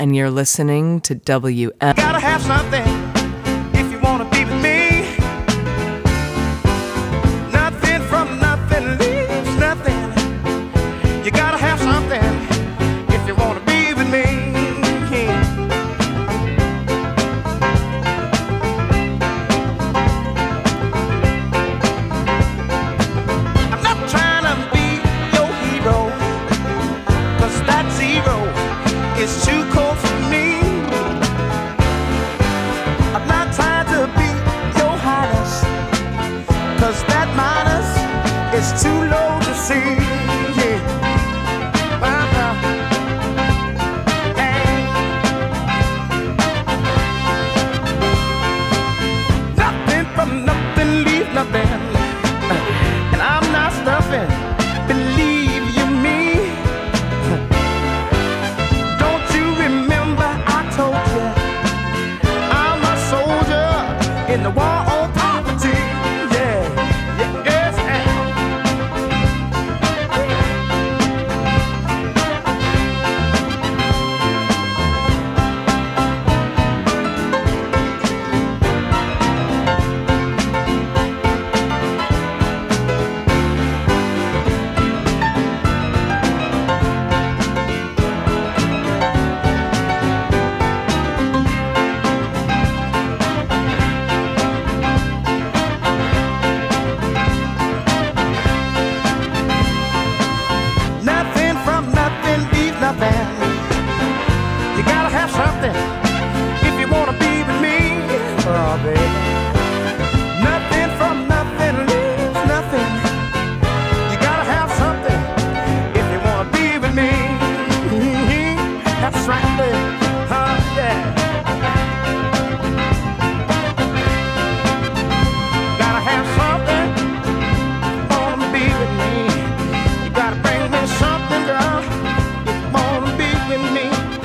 and you're listening to WM. Gotta have something if you wanna be with me. Nothing from nothing leaves nothing. You gotta have something if you wanna be with me. I'm not trying to be your hero, 'cause that zero is too cold for me. I'm not trying to be your highness, 'cause that minus is too low to see. Yeah. Hey. Nothing from nothing, leave nothing. And I'm not stuffing, believe you me. Don't you remember I told you I'm a soldier in the war on poverty? Yeah, yeah, yes, nothing from nothing, leave nothing. You gotta have something if you wanna be with me. Oh, baby. Nothing from nothing leaves nothing. You gotta have something if you wanna be with me. That's right, baby. Yeah. Gotta have something if you wanna be with me. You gotta bring me something, girl, if you wanna be with me.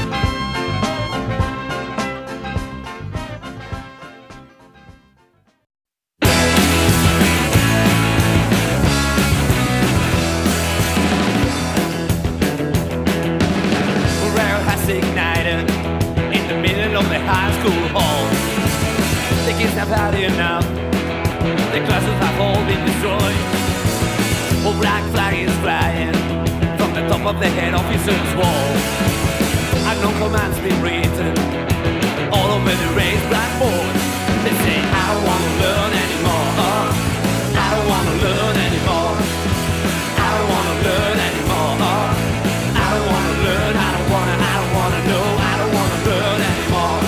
Morale has ignited in the middle of the high school hall. The kids have had enough. The classes have all been destroyed. A black flag is flying from the top of the head officer's wall. Unknown commands been written all over the raised blackboard. They say, I don't wanna learn anymore. I don't wanna learn anymore. I don't wanna learn anymore. I don't wanna learn. I don't wanna know. I don't wanna learn anymore.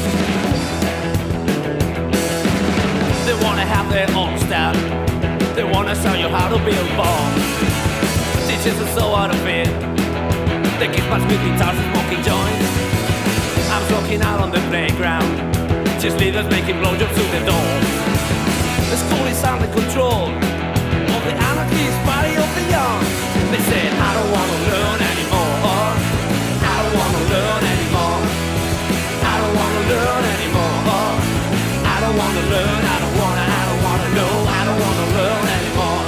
They wanna have their own style. They wanna show you how to build bombs. Teachers are so out of it. They kids must with guitars and smoking joints. I'm walking out on the playground. Just leaders making blowjobs to the door. The school is under control of the anarchist party of the young. They said, I don't wanna learn anymore. I don't wanna learn anymore. I don't wanna learn anymore. I don't wanna learn. I don't wanna know. I don't wanna learn anymore.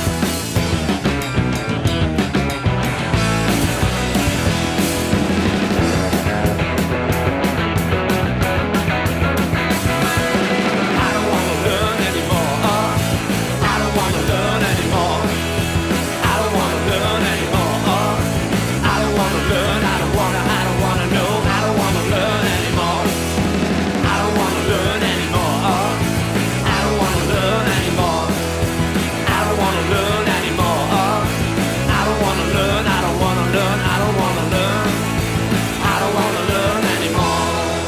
I don't wanna learn anymore. I don't wanna learn anymore. I don't wanna learn anymore. I don't wanna learn. I don't wanna know. I don't wanna learn anymore. I don't wanna learn anymore. I don't wanna learn anymore. I don't wanna learn anymore. I don't wanna learn. I don't wanna learn. I don't wanna learn. I don't wanna learn anymore.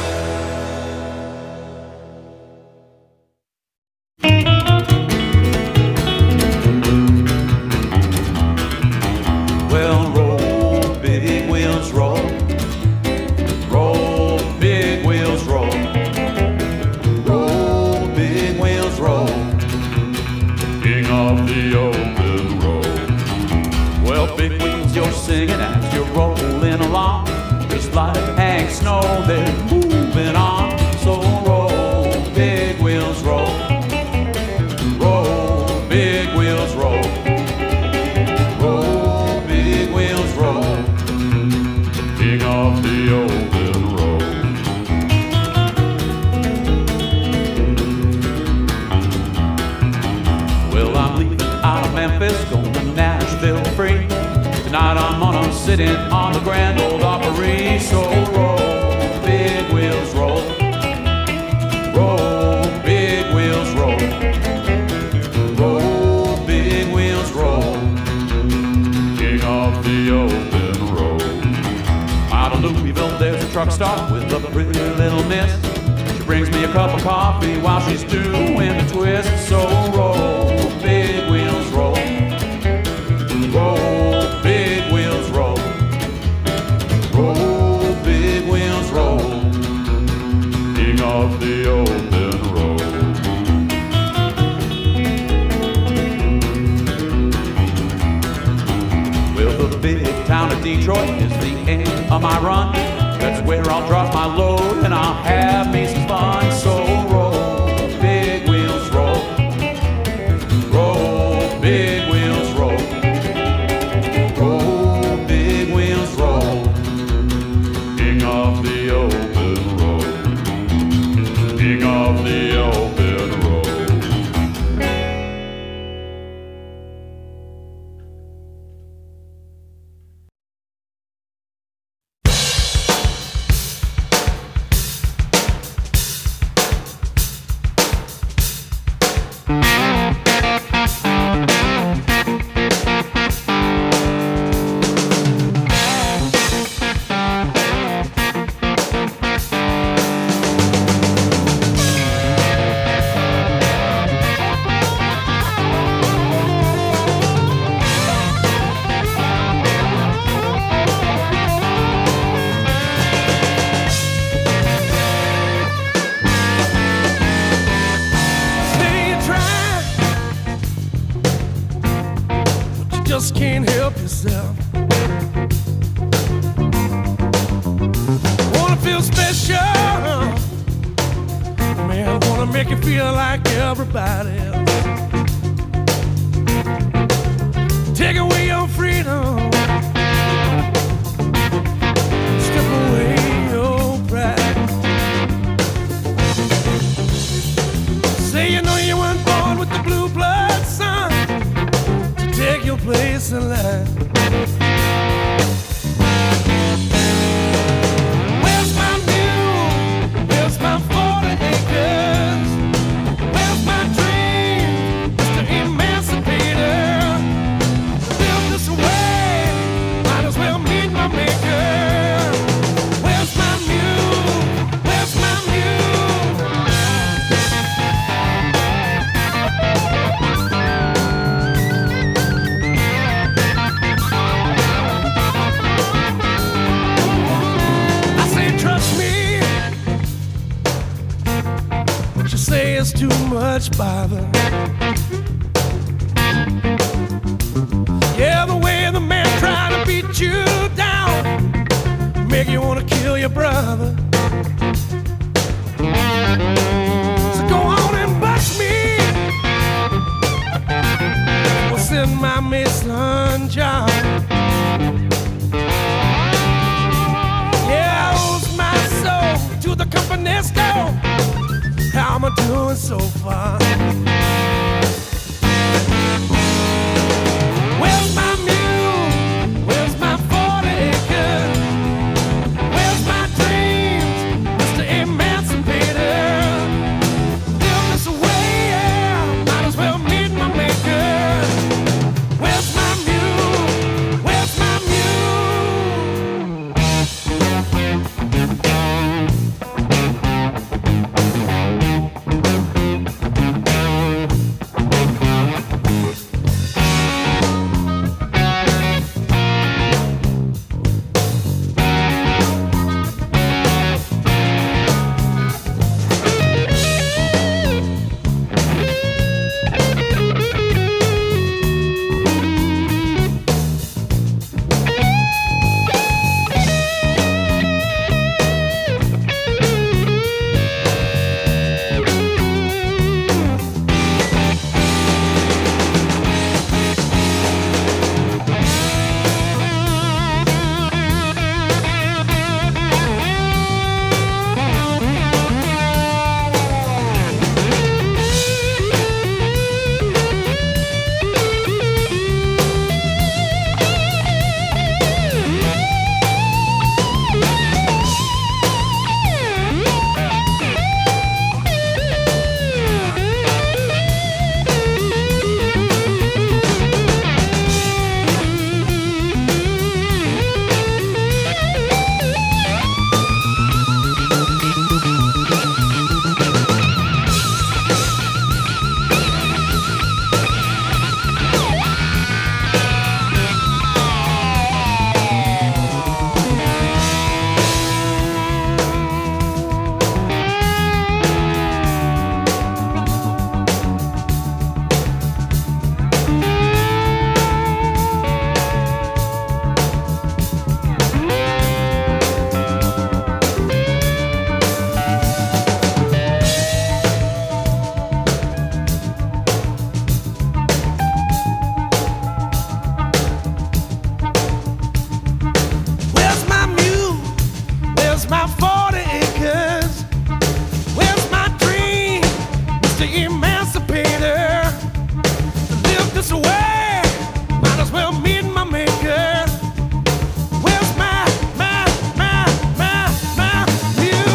Well, roll, big wheels roll. Roll, big wheels roll. Roll, big wheels roll. King of the open road. Well, big wheels, you're singing as you're rolling along. Just like Hank Snow, they're moving on. So roll, big wheels roll. Roll, big wheels roll. Roll, big wheels roll. King of the open road. sitting on the Grand Old Opry. So roll, big wheels, roll. Roll, big wheels, roll. Roll, big wheels, roll. King of the open road. Out of Louisville, there's a truck stop with a pretty little miss. She brings me a cup of coffee while she's doing the twist. So roll, big wheels, roll. Roll, big wheels, roll. Roll, big wheels, roll. King of the open road. Well, the big town of Detroit is the end of my run. That's where I'll drop my load and I'll have me some fun. So roll, big wheels, roll. Roll, big wheels, roll. Roll, big wheels, roll. King of the open road. King of the open road. Just can't help yourself. Wanna feel special, man. Wanna make you feel like everybody else. Take away your freedom, strip away your pride. Say you know you weren't born with the blue blood, son. Take your place in line. Where's my mule? Where's my 40 acres? Where's my dream, Mr. Emancipator? Built this way, might as well meet my maker. Where's my mule? Where's my mule? Say it's too much bother. Yeah, the way the man tried to beat you down, make you wanna kill your brother. So go on and bust me. We'll send my Mason John. Yeah, I lose my soul to the company store. How am I doing so far? Where's my mule? Where's my 40 acres? Where's my dreams, Mr. Emancipator? Build this away, yeah, might as well meet my maker. Where's my mule? Where's my mule? Where's my 40 acres? Where's my dream, Mr. Emancipator? To live this way, might as well meet my maker. Where's my view?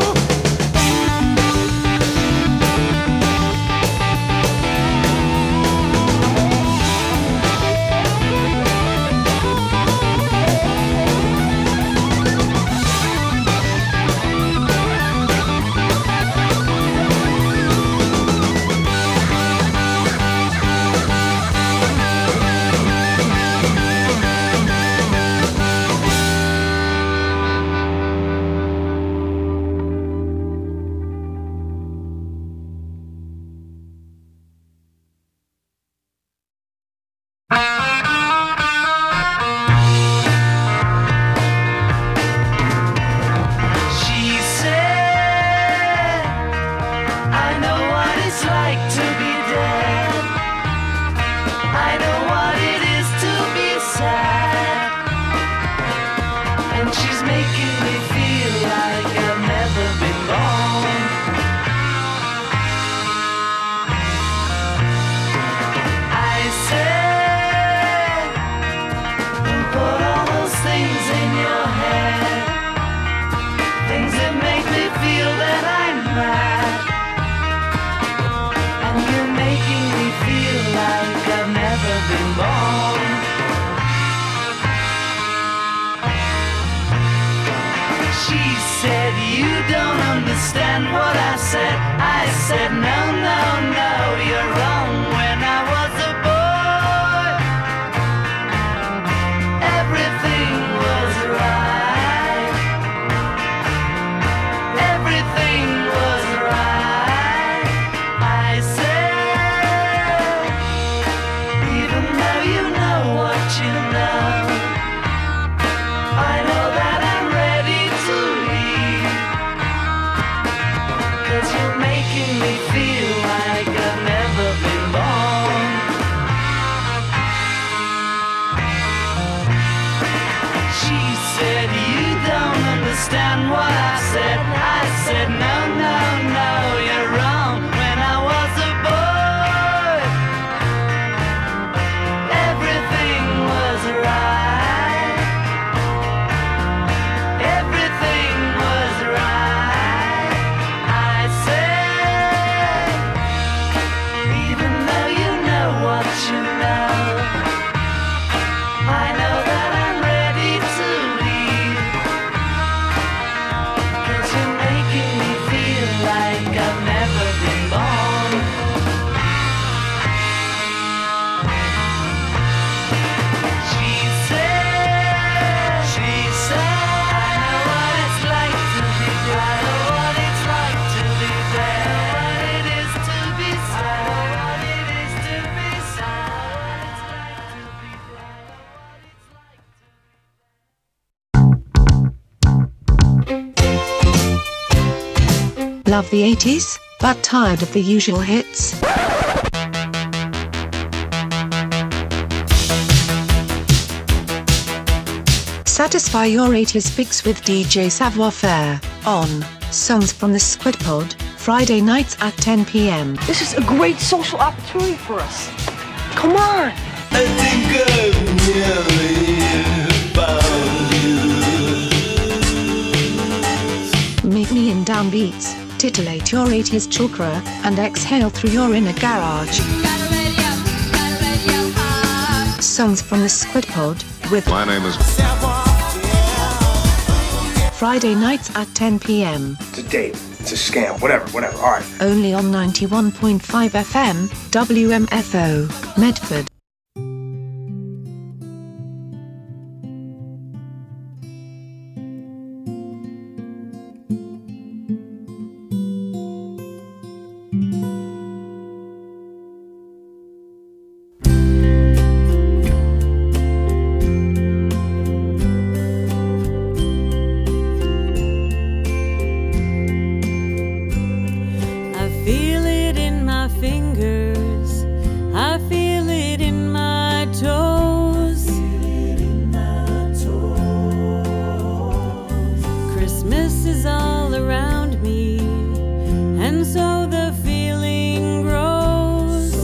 Love the 80s, but tired of the usual hits? Satisfy your 80s fix with DJ Savoir Faire on Songs from the Squid Pod, Friday nights at 10 p.m. This is a great social opportunity for us. Come on! I think I've nearly found you. Meet me in downbeats, titillate your 80s chakra, and exhale through your inner garage. Songs from the Squid Pod, with my name is Friday nights at 10 p.m. It's a date. It's a scam. Whatever. All right. Only on 91.5 FM, WMFO, Medford. I feel it in my fingers, I feel it in Christmas is all around me, and so the feeling grows.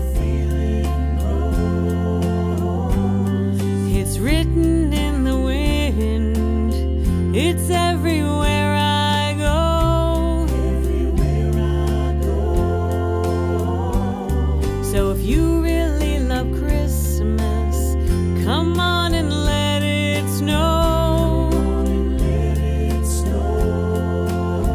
It's written in the wind, it's everywhere I go. So if you really love Christmas, come on and let it snow.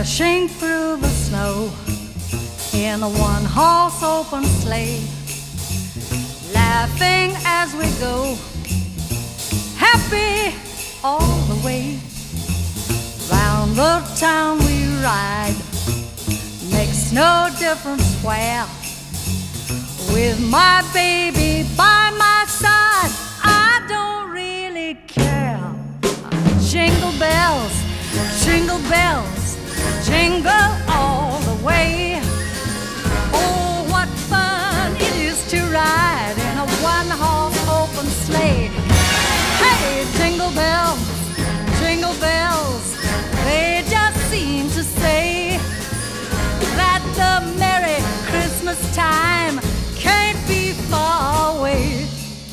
dashing through the snow in a one-horse open sleigh, laughing as we go, happy all the way. Round the town we ride, makes no difference where. With my baby by my side, I don't really care. Jingle bells, jingle bells, jingle all the way. Oh, what fun it is to ride in a one-horse open sleigh. Hey, jingle bells, they just seem to say that the Merry Christmas time can't be far away.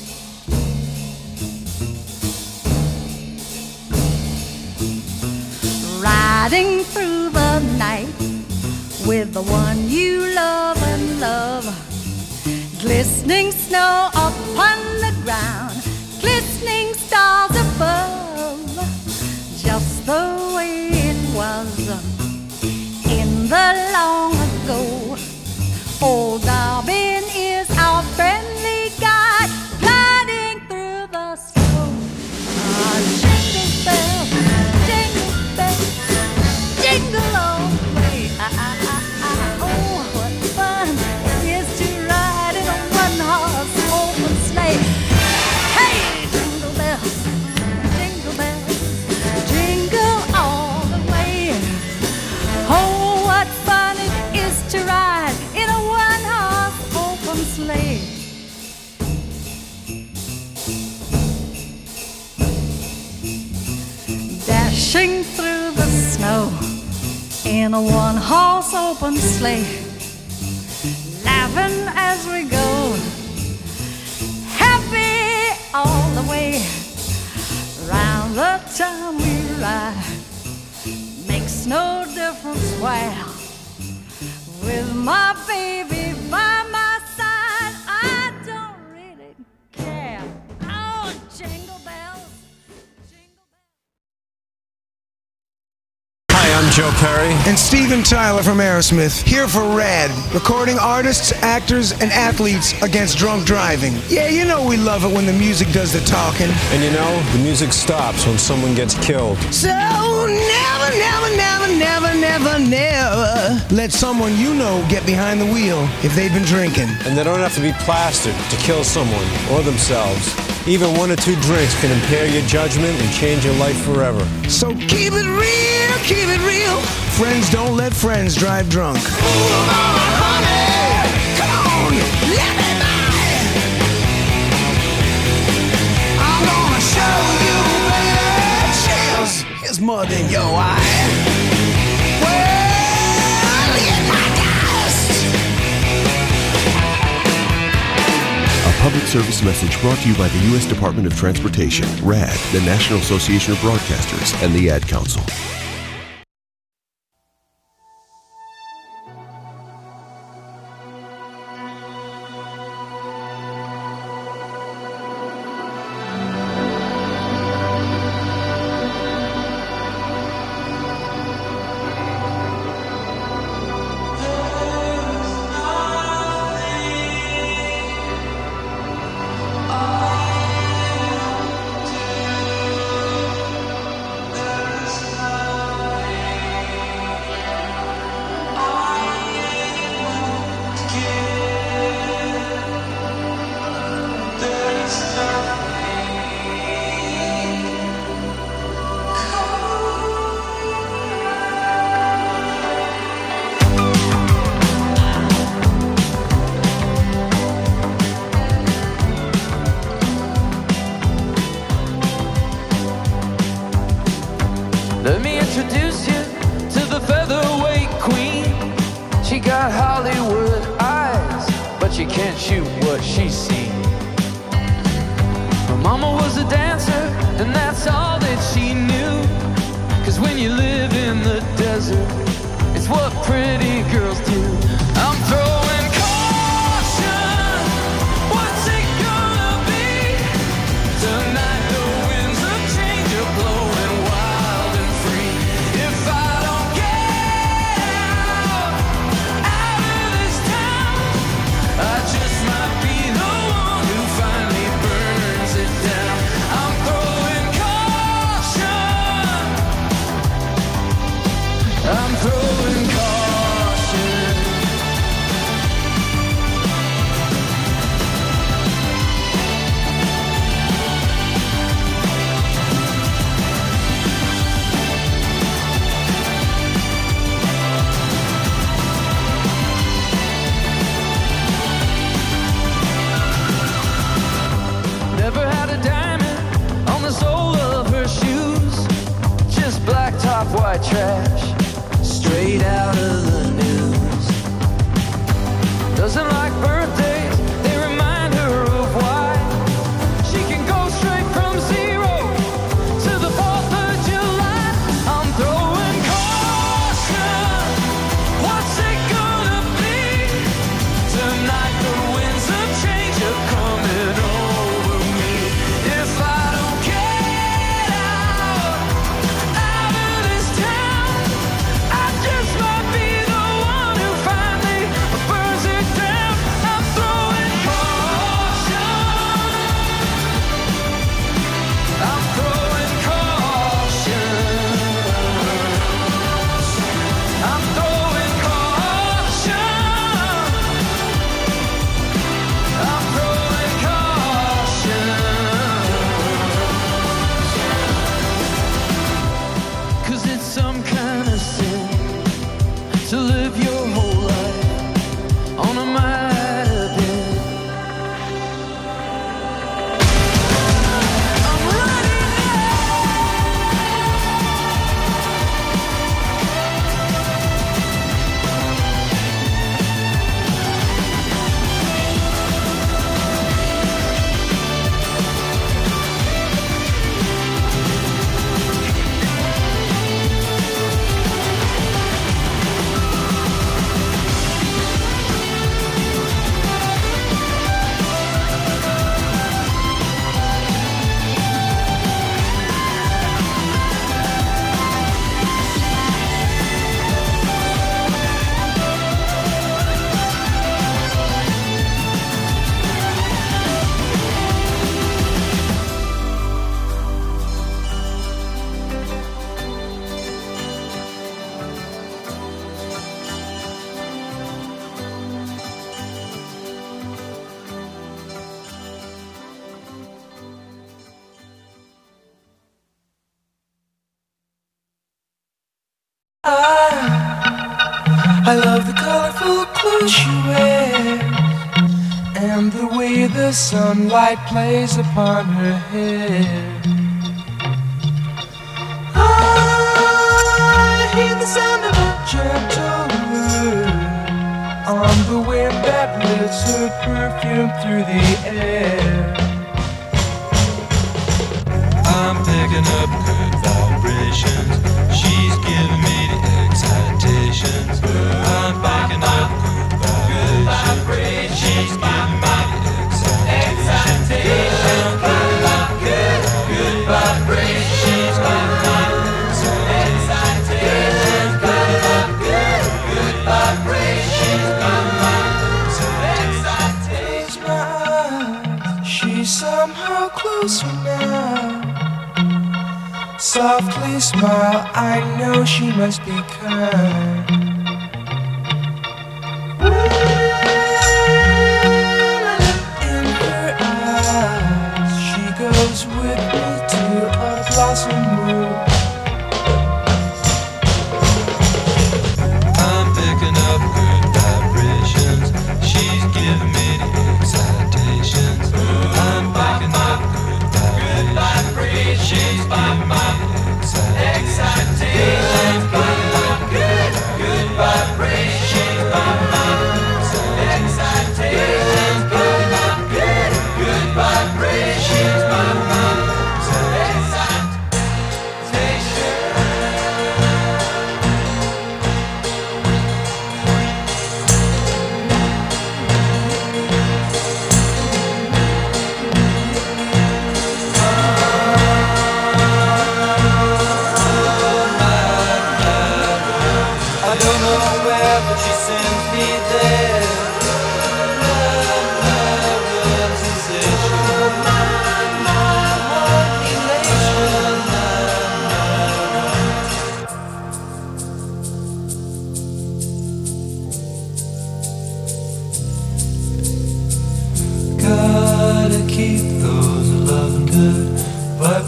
Riding through the night with the one you love and love, glistening snow upon the ground, glistening stars above, just the way it was in the long ago. Old Darwin is our friendly guide, gliding through the snow. Ah, jingle bells, jingle all the way. Oh, what fun it is to ride in a one-horse open sleigh. Hey, jingle bells, jingle all the way. Oh, what fun it is to ride in a one-horse open sleigh. Dashing through the snow in a one-horse open sleigh, laughing as we go, happy all the way. Round the town we ride, makes no difference where. With my baby by my side, I don't really care. Oh, jingle bells, jingle bells. Hi, I'm Joe Perry. And Steven Tyler from Aerosmith, here for RAD, recording artists, actors, and athletes against drunk driving. Yeah, you know we love it when the music does the talking. And you know, the music stops when someone gets killed. So never, never, never, never, never, never let someone you know get behind the wheel if they've been drinking. And they don't have to be plastered to kill someone or themselves. Even 1 or 2 drinks can impair your judgment and change your life forever. So keep it real, keep it real. Friends don't let friends drive drunk. Ooh, honey, come on, let me by. I'm gonna show you, baby, chills. Here's mud in your eye. Well, get my dust. A public service message brought to you by the U.S. Department of Transportation, RAD, the National Association of Broadcasters, and the Ad Council. Let me introduce you to the featherweight queen. She got Hollywood eyes, but she can't shoot what she's seen. Her mama was a dancer, and that's all that she knew. 'Cause when you live in the desert, it's what pretty girls do. I'm throwing caution. What's it gonna be? Tonight the winds of change are blowing wild and free. If I don't get I'm throwing caution. Never had a diamond on the sole of her shoes. Just black top, white trash, straight out of the news. Doesn't like birthdays, they remind her of why. She can go straight from 0 to the 4th of July. I'm throwing caution. What's it gonna be? Tonight the winds of change are coming over me. If I don't get out of this town, I just might be the one who finally burns it down. I'm throwing caution. I'm throwing caution. I'm throwing caution. I'm throwing caution. 'Cause it's some kind of sin to live your whole life on a mitre bed. I'm running I love the colorful clothes she wears and the way the sunlight plays upon her hair. I hear the sound of a gentle word on the wind that lifts her perfume through the air. I'm picking up good vibrations. She's giving me the excitations. I'm picking up good vibrations. She's giving me the excitations. I'm picking up good vibrations. She's giving me the excitations. Picking up good vibrations. She's giving me the excitations. Close my eyes, she's somehow closer now. Softly smile, I know she must be kind. In her eyes, she goes with me to a blossom room. I'm picking up good vibrations. She's giving me the excitations. I'm picking up good vibrations. She's giving me the excitations. I'm picking up good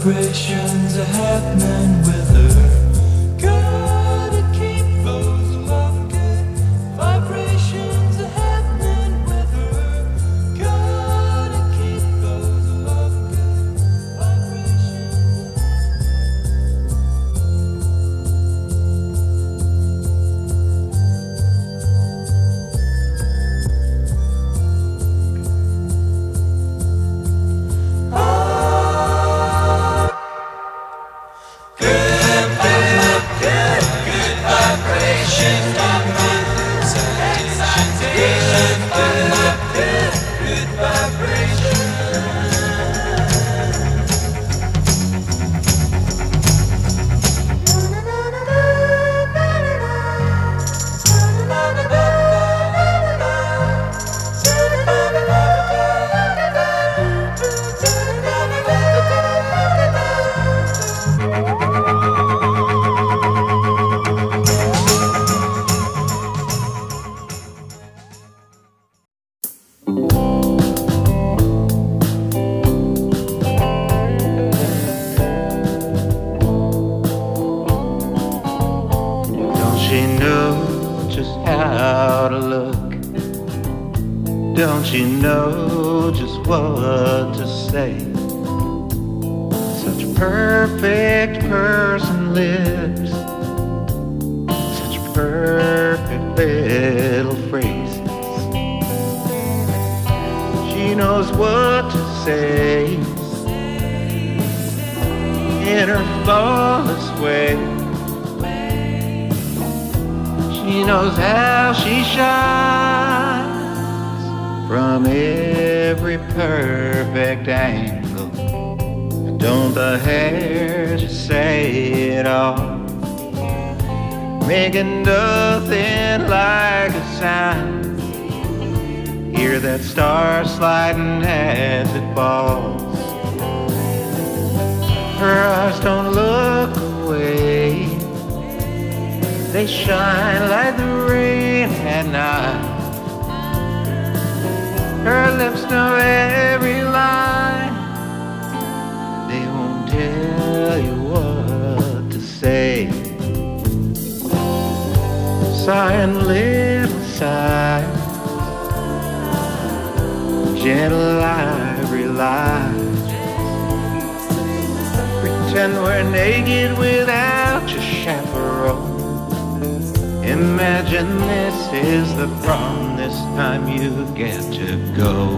Vibrations are happening with her. Gotta keep those love good. Vibrations are happening with her. Gotta keep those love good. Vibrations. Don't you know just what to say? Such perfect person lives, such perfect little phrases. She knows what to say in her flawless way. She knows how she shines from every perfect angle. Don't the hair just say it all, making nothing like a sound? Hear that star sliding as it falls. Her eyes don't look away, they shine like the rain at night. Her lips know every line, they won't tell you what to say. Sighing little sighs, gentle ivory lies. Pretend we're naked without your chaperone. Imagine this is the prom, this time you get to go.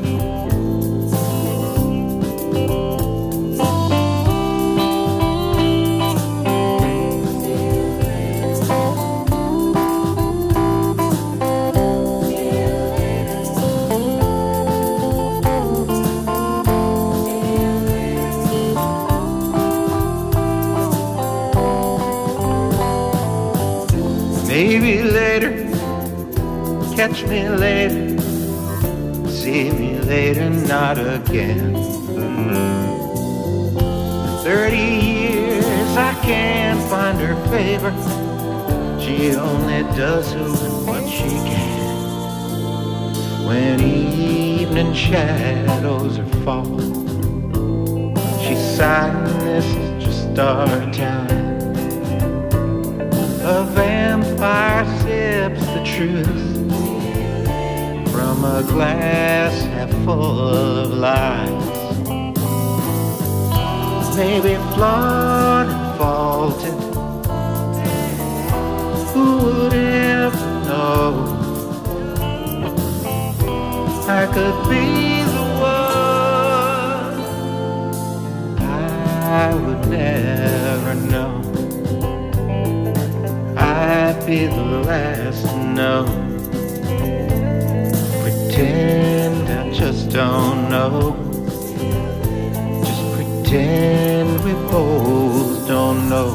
Maybe later, catch me later, see me later, not again. 30 years I can't find her favor, she only does who and what she can. When evening shadows are falling, she's sighing, this is just our time. A vampire sips the truth from a glass half full of lies. Maybe flawed and faulted, who would ever know? I could be the one, I would never know. I'd be the last to know. Pretend I just don't know. Just pretend we both don't know.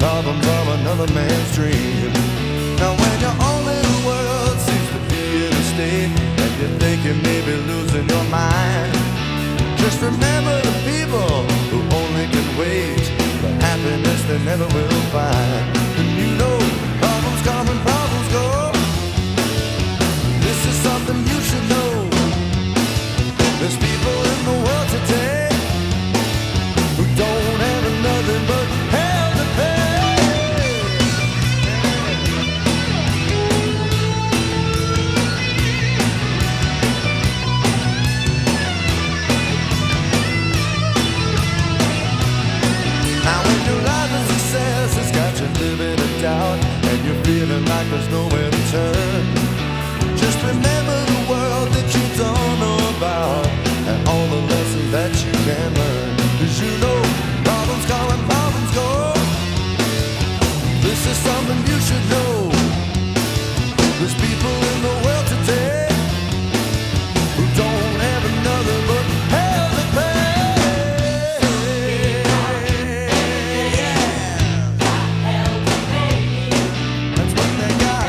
problems of another man's dream. Now when your own little world seems to be in a state and you think you may be losing your mind, just remember the people who only can wait for happiness they never will find. And you know, problems come and problems go. This is something you should know. There's people in the world today who don't have nothing but hell to pay. Now when your life is a success, it's got you living in doubt, and you're feeling like there's nowhere to turn. Just remember the world that you don't know about, and all the lessons that you can learn. 'Cause you know, problems come and problems go. This is something you should know. There's people in the world today who don't have another but hell to pay. That's what they got.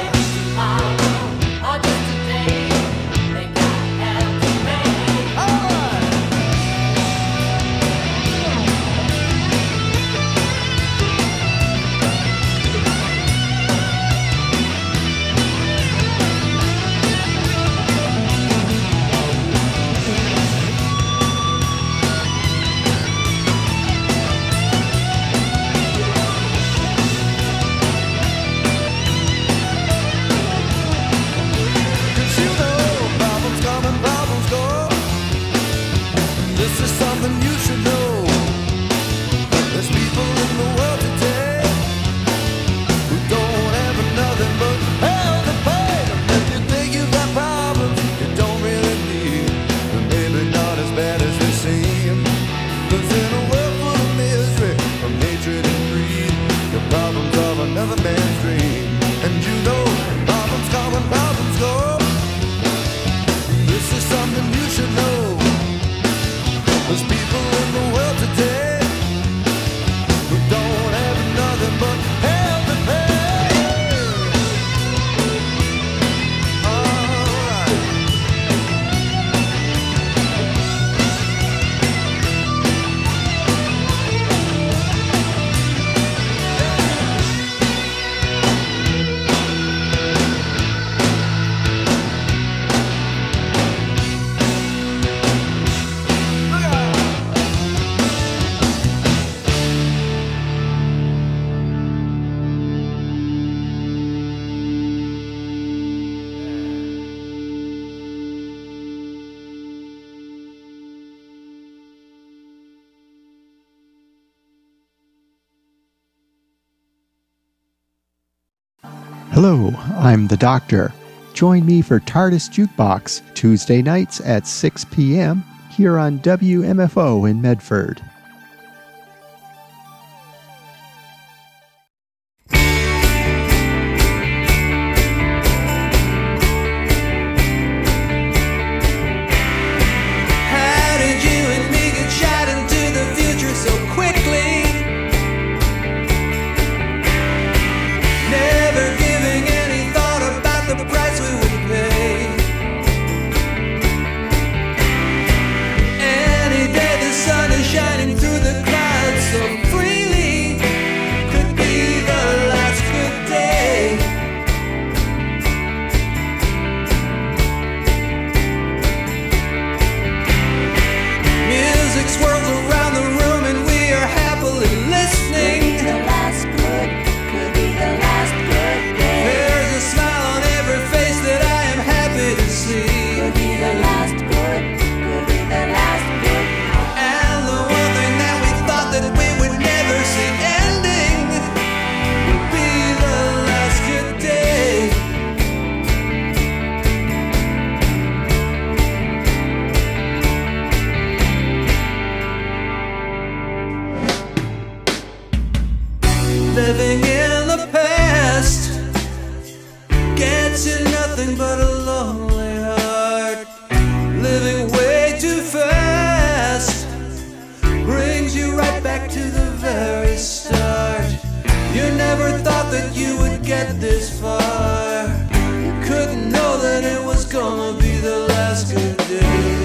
Hello, I'm the Doctor. Join me for TARDIS Jukebox, Tuesday nights at 6 p.m. here on WMFO in Medford. Living in the past gets you nothing but a lonely heart. Living way too fast brings you right back to the very start. You never thought that you would get this far. You couldn't know that it was gonna be the last good day.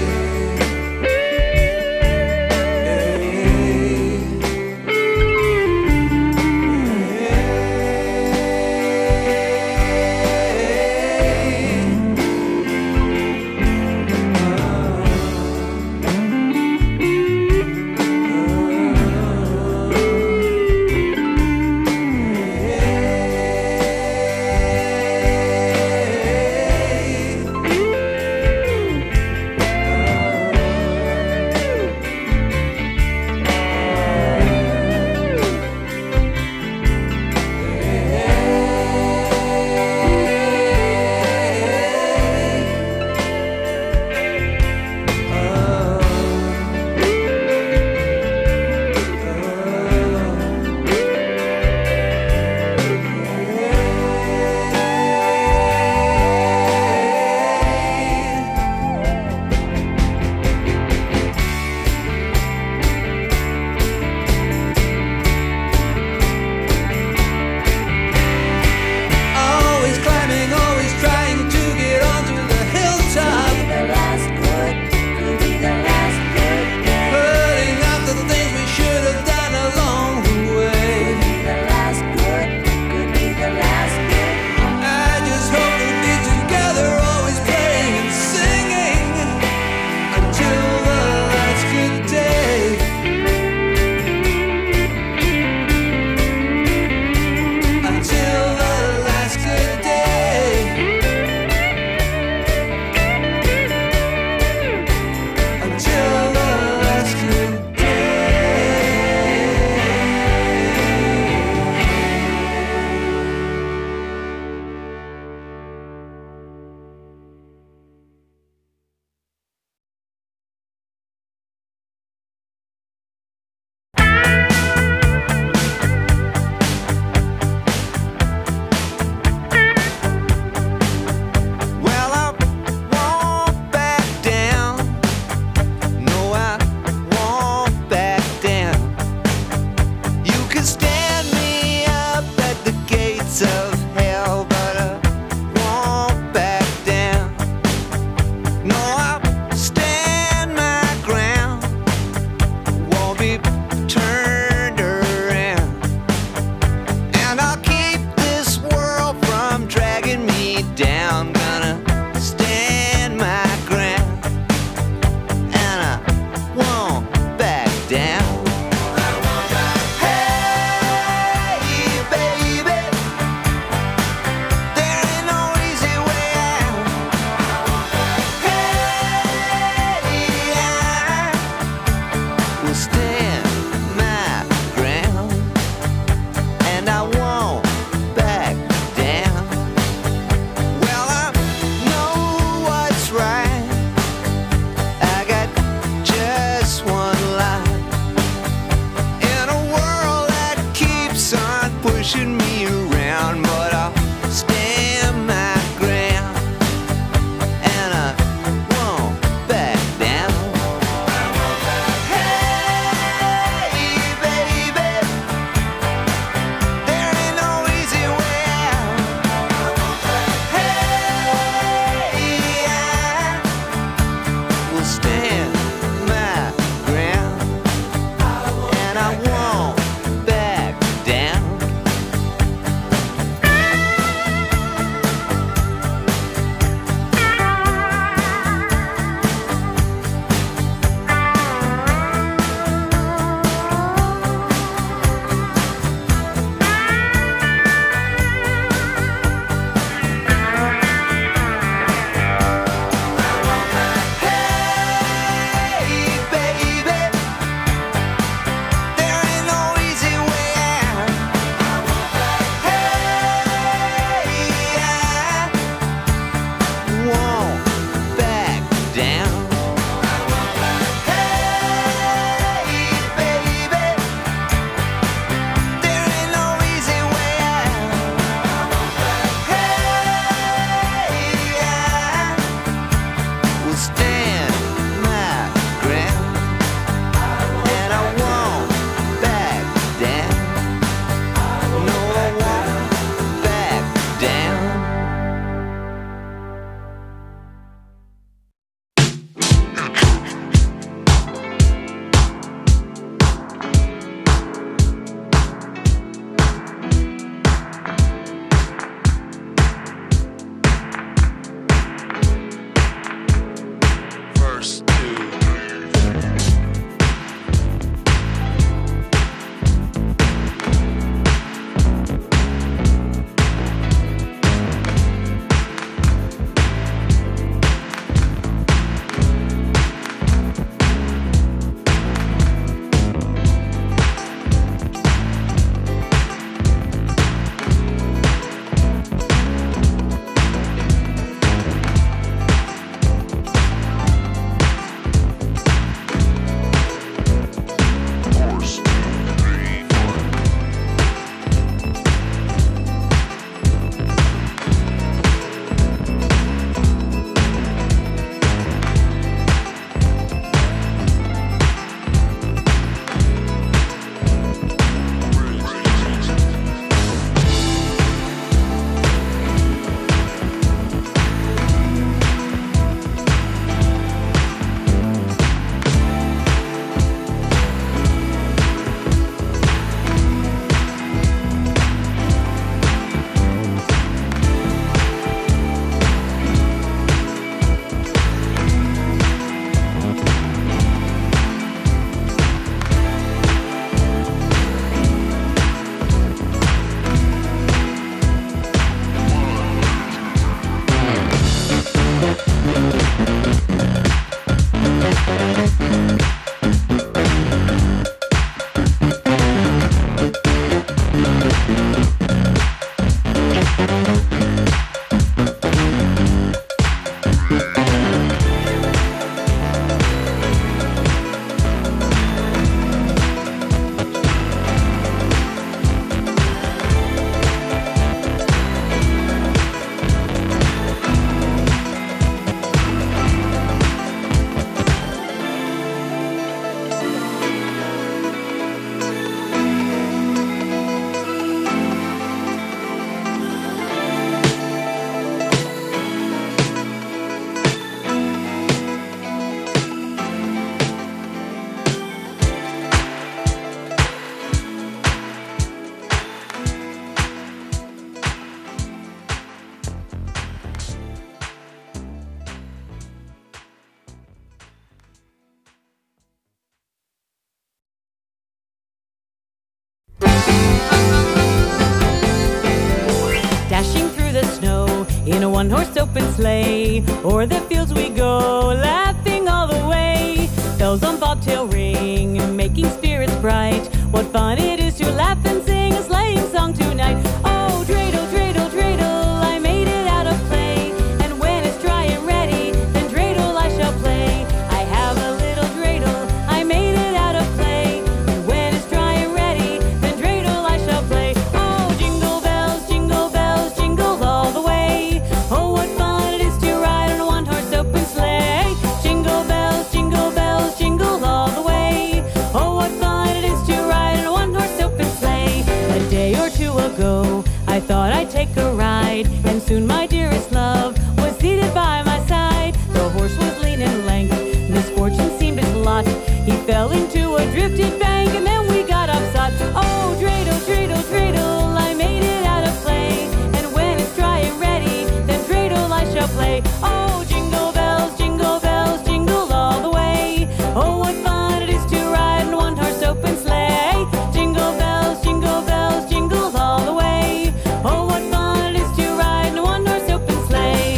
one-horse open sleigh. O'er the fields we go, laughing all the way. Bells on bobtail ring, making spirits bright. What fun it is to laugh and sing a sleighing song tonight. Oh, dreidel, dreidel, dreidel, I made it out of clay. And when it's dry and ready, then dreidel I shall play. I have a little dreidel, I made it out of clay. And when it's dry and ready, then dreidel I shall play. Oh, jingle bells, jingle all the way. Oh, what fun it is to ride on a one-horse open sleigh. Jingle bells, jingle all the way. Oh, what fun it is to ride on a one-horse open sleigh. A day or two ago, I thought I'd take a ride, and soon my dearest love was seated by my side. The horse was lean and lank, misfortune seemed his lot. He fell into a drifted bank, and then we got upsot. Oh, dreidel, dreidel, dreidel, I made it out of clay. And when it's dry and ready, then dreidel I shall play. Oh, jingle bells, jingle all the way. Oh, what fun it is to ride in a one-horse open sleigh. Jingle bells, jingle all the way. Oh, what fun it is to ride in a one-horse open sleigh.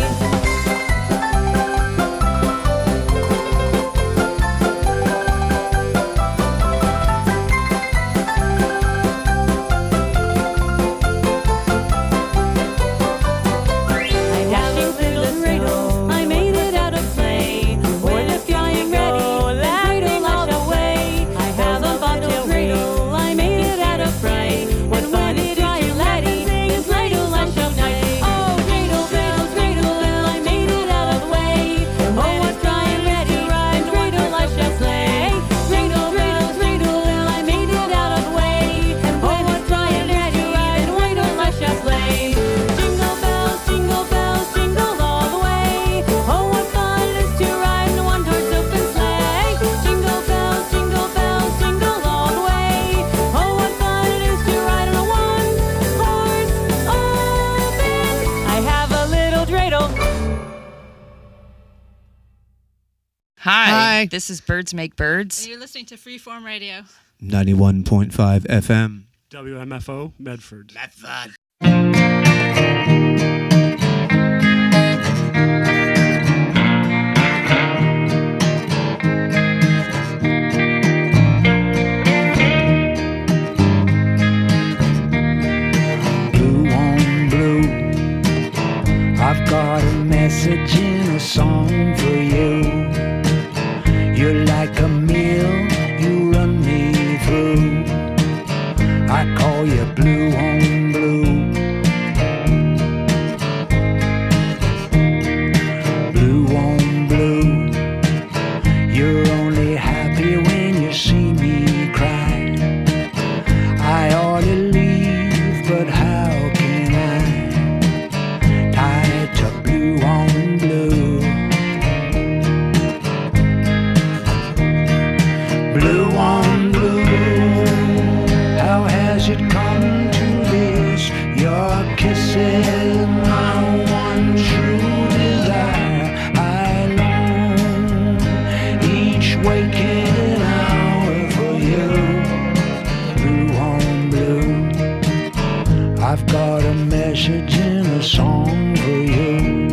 I dashing little dreidel, I made it out of clay. When it's dry and ready, dreidel I shall weigh. I have a bobtail dreidel, I made it out of clay. When fun it is to ready, then dreidel I shall play. Oh, dreidel, dreidel, dreidel, I made it out of the way. Oh, what's dry and ready, then dreidel I shall play. Dreidel, dreidel, dreidel, I made it out of the way. Oh, what's dry and ready, then dreidel I shall play. Jingle bells, jingle all the way. Oh, what fun it is to ride in a one-horse open sleigh. Jingle bells, jingle all the way. Oh, what fun it is to ride in a one-horse open. I have a little dreidel. Hi, this is Birds Make Birds. You're listening to Freeform Radio. 91.5 FM. WMFO, Medford. Blue on blue, I've got a message in a song for you. You're like a mill, you run me through. I call you blue on blue. Blue on blue, you're only happy when you see me cry. I ought to leave, but how can I? Tied to blue on blue. Blue on blue, how has it come to this? Your kisses, my one true desire. I long each waking hour for you. Blue on blue, I've got a message in a song for you.